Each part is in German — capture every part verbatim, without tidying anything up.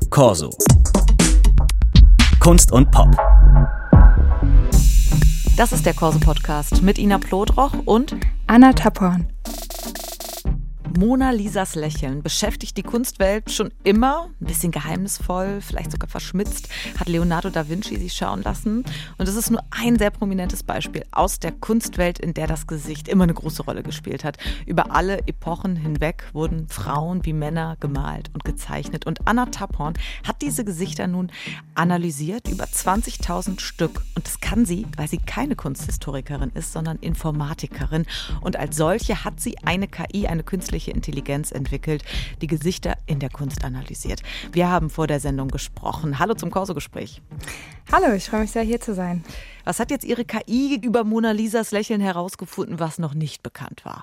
Corso. Kunst und Pop. Das ist der Corso-Podcast mit Ina Plodroch und Anna Taporn. Mona Lisas Lächeln beschäftigt die Kunstwelt schon immer, ein bisschen geheimnisvoll, vielleicht sogar verschmitzt, hat Leonardo da Vinci sie schauen lassen. Und es ist nur ein sehr prominentes Beispiel aus der Kunstwelt, in der das Gesicht immer eine große Rolle gespielt hat. Über alle Epochen hinweg wurden Frauen wie Männer gemalt und gezeichnet. Und Anna Taporn hat diese Gesichter nun analysiert, über zwanzigtausend Stück. Und das kann sie, weil sie keine Kunsthistorikerin ist, sondern Informatikerin. Und als solche hat sie eine K I, eine künstliche Intelligenz entwickelt, die Gesichter in der Kunst analysiert. Wir haben vor der Sendung gesprochen. Hallo zum Corso-Gespräch. Hallo, ich freue mich sehr, hier zu sein. Was hat jetzt Ihre K I über Mona Lisas Lächeln herausgefunden, was noch nicht bekannt war?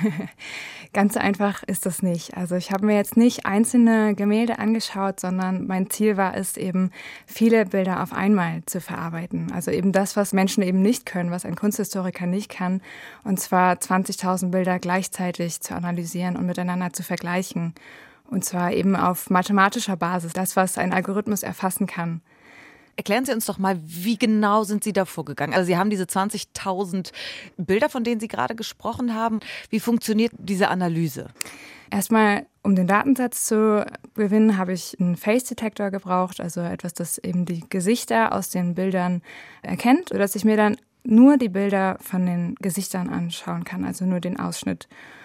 Ganz so einfach ist das nicht. Also ich habe mir jetzt nicht einzelne Gemälde angeschaut, sondern mein Ziel war es eben, viele Bilder auf einmal zu verarbeiten. Also eben das, was Menschen eben nicht können, was ein Kunsthistoriker nicht kann. Und zwar zwanzigtausend Bilder gleichzeitig zu analysieren und miteinander zu vergleichen. Und zwar eben auf mathematischer Basis, das, was ein Algorithmus erfassen kann. Erklären Sie uns doch mal, wie genau sind Sie da vorgegangen? Also Sie haben diese zwanzigtausend Bilder, von denen Sie gerade gesprochen haben. Wie funktioniert diese Analyse? Erstmal, um den Datensatz zu gewinnen, habe ich einen Face-Detektor gebraucht, also etwas, das eben die Gesichter aus den Bildern erkennt, sodass ich mir dann nur die Bilder von den Gesichtern anschauen kann, also nur den Ausschnitt.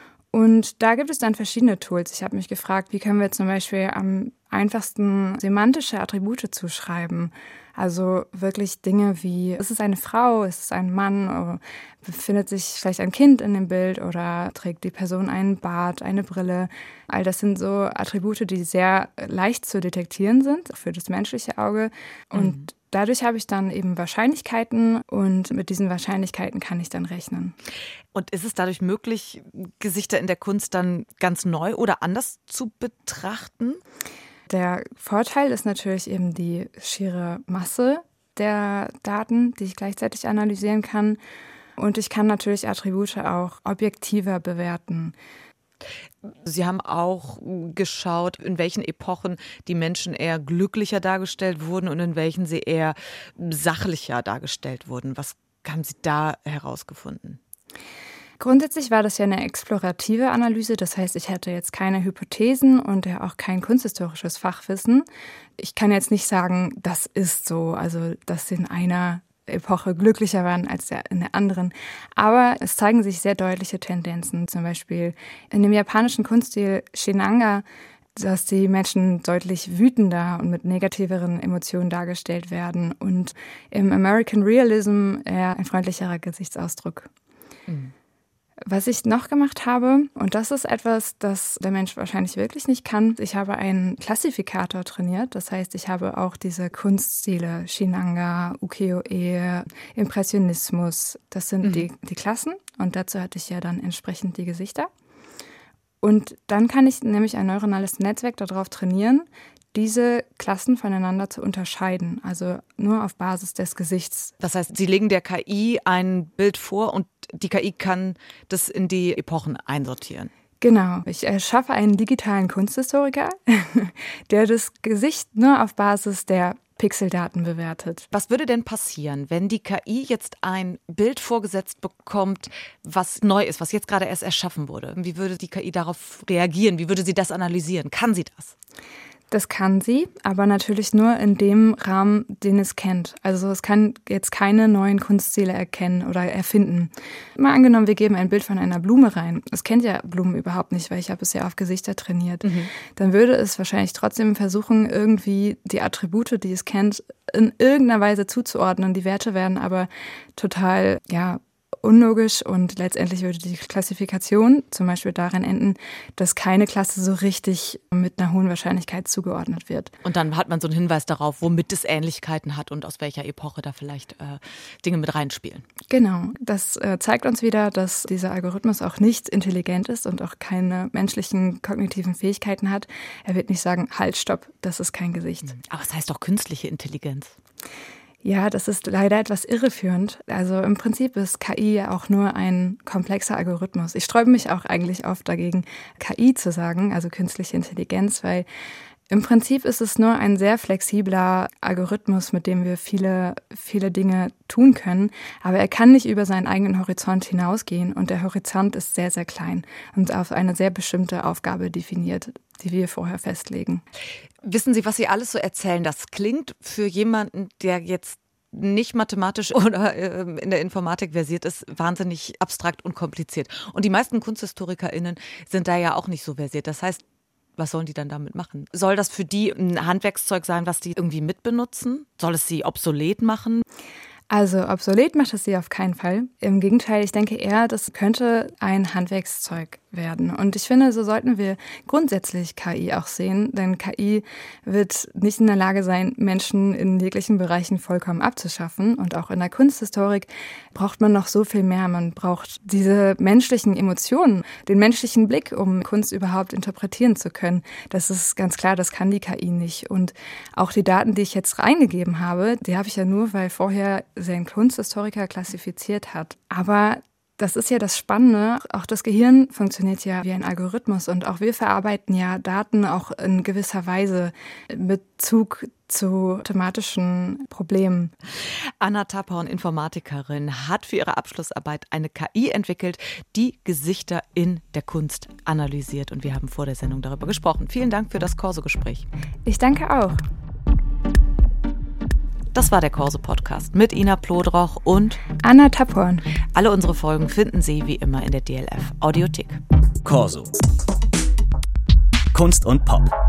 Und da gibt es dann verschiedene Tools. Ich habe mich gefragt, wie können wir zum Beispiel am einfachsten semantische Attribute zuschreiben. Also wirklich Dinge wie, ist es eine Frau, ist es ein Mann, oder befindet sich vielleicht ein Kind in dem Bild oder trägt die Person einen Bart, eine Brille. All das sind so Attribute, die sehr leicht zu detektieren sind für das menschliche Auge. Und mhm. dadurch habe ich dann eben Wahrscheinlichkeiten und mit diesen Wahrscheinlichkeiten kann ich dann rechnen. Und ist es dadurch möglich, Gesichter in der Kunst dann ganz neu oder anders zu betrachten? Der Vorteil ist natürlich eben die schiere Masse der Daten, die ich gleichzeitig analysieren kann. Und ich kann natürlich Attribute auch objektiver bewerten. Sie haben auch geschaut, in welchen Epochen die Menschen eher glücklicher dargestellt wurden und in welchen sie eher sachlicher dargestellt wurden. Was haben Sie da herausgefunden? Grundsätzlich war das ja eine explorative Analyse, das heißt, ich hatte jetzt keine Hypothesen und ja auch kein kunsthistorisches Fachwissen. Ich kann jetzt nicht sagen, das ist so, also dass sie in einer Epoche glücklicher waren als in der anderen. Aber es zeigen sich sehr deutliche Tendenzen, zum Beispiel in dem japanischen Kunststil Shinanga, dass die Menschen deutlich wütender und mit negativeren Emotionen dargestellt werden und im American Realism eher ein freundlicherer Gesichtsausdruck. Mhm. Was ich noch gemacht habe, und das ist etwas, das der Mensch wahrscheinlich wirklich nicht kann, ich habe einen Klassifikator trainiert. Das heißt, ich habe auch diese Kunststile, Shinanga, Ukiyo-e, Impressionismus, das sind mhm. die, die Klassen. Und dazu hatte ich ja dann entsprechend die Gesichter. Und dann kann ich nämlich ein neuronales Netzwerk darauf trainieren, diese Klassen voneinander zu unterscheiden, also nur auf Basis des Gesichts. Das heißt, Sie legen der K I ein Bild vor und die K I kann das in die Epochen einsortieren. Genau. Ich erschaffe einen digitalen Kunsthistoriker, der das Gesicht nur auf Basis der Pixeldaten bewertet. Was würde denn passieren, wenn die K I jetzt ein Bild vorgesetzt bekommt, was neu ist, was jetzt gerade erst erschaffen wurde? Wie würde die K I darauf reagieren? Wie würde sie das analysieren? Kann sie das? Das kann sie, aber natürlich nur in dem Rahmen, den es kennt. Also es kann jetzt keine neuen Kunststile erkennen oder erfinden. Mal angenommen, wir geben ein Bild von einer Blume rein. Es kennt ja Blumen überhaupt nicht, weil ich habe es ja auf Gesichter trainiert. Mhm. Dann würde es wahrscheinlich trotzdem versuchen, irgendwie die Attribute, die es kennt, in irgendeiner Weise zuzuordnen. Die Werte werden aber total, ja, unlogisch und letztendlich würde die Klassifikation zum Beispiel darin enden, dass keine Klasse so richtig mit einer hohen Wahrscheinlichkeit zugeordnet wird. Und dann hat man so einen Hinweis darauf, womit es Ähnlichkeiten hat und aus welcher Epoche da vielleicht äh, Dinge mit reinspielen. Genau, das äh, zeigt uns wieder, dass dieser Algorithmus auch nicht intelligent ist und auch keine menschlichen kognitiven Fähigkeiten hat. Er wird nicht sagen, halt, stopp, das ist kein Gesicht. Aber es heißt doch künstliche Intelligenz. Ja, das ist leider etwas irreführend. Also im Prinzip ist K I ja auch nur ein komplexer Algorithmus. Ich sträube mich auch eigentlich oft dagegen, K I zu sagen, also künstliche Intelligenz, weil Im Prinzip ist es nur ein sehr flexibler Algorithmus, mit dem wir viele, viele Dinge tun können. Aber er kann nicht über seinen eigenen Horizont hinausgehen. Und der Horizont ist sehr, sehr klein und auf eine sehr bestimmte Aufgabe definiert, die wir vorher festlegen. Wissen Sie, was Sie alles so erzählen? Das klingt für jemanden, der jetzt nicht mathematisch oder in der Informatik versiert ist, wahnsinnig abstrakt und kompliziert. Und die meisten KunsthistorikerInnen sind da ja auch nicht so versiert. Das heißt, was sollen die dann damit machen? Soll das für die ein Handwerkszeug sein, was die irgendwie mitbenutzen? Soll es sie obsolet machen? Also obsolet macht es sie auf keinen Fall. Im Gegenteil, ich denke eher, das könnte ein Handwerkszeug werden. Und ich finde, so sollten wir grundsätzlich K I auch sehen, denn K I wird nicht in der Lage sein, Menschen in jeglichen Bereichen vollkommen abzuschaffen. Und auch in der Kunsthistorik braucht man noch so viel mehr. Man braucht diese menschlichen Emotionen, den menschlichen Blick, um Kunst überhaupt interpretieren zu können. Das ist ganz klar, das kann die K I nicht. Und auch die Daten, die ich jetzt reingegeben habe, die habe ich ja nur, weil vorher ein Kunsthistoriker klassifiziert hat. Aber das ist ja das Spannende. Auch das Gehirn funktioniert ja wie ein Algorithmus und auch wir verarbeiten ja Daten auch in gewisser Weise in Bezug zu thematischen Problemen. Anna Taphorn, Informatikerin, hat für ihre Abschlussarbeit eine K I entwickelt, die Gesichter in der Kunst analysiert. Und wir haben vor der Sendung darüber gesprochen. Vielen Dank für das Corso-Gespräch. Ich danke auch. Das war der Corso-Podcast mit Ina Plodroch und Anna Taphorn. Alle unsere Folgen finden Sie wie immer in der D L F Audiothek. Corso. Kunst und Pop.